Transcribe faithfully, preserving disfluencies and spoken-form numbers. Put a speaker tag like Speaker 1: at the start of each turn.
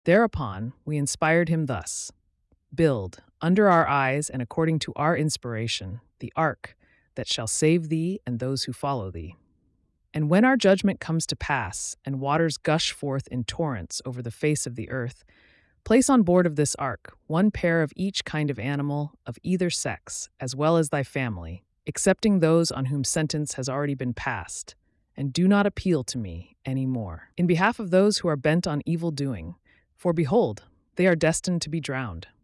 Speaker 1: Thereupon we inspired him thus: Build, under our eyes and according to our inspiration, the ark that shall save thee and those who follow thee. And when our judgment comes to pass, and waters gush forth in torrents over the face of the earth, place on board of this ark one pair of each kind of animal of either sex, as well as thy family, excepting those on whom sentence has already been passed, and do not appeal to me any more, in behalf of those who are bent on evil doing, for behold, they are destined to be drowned.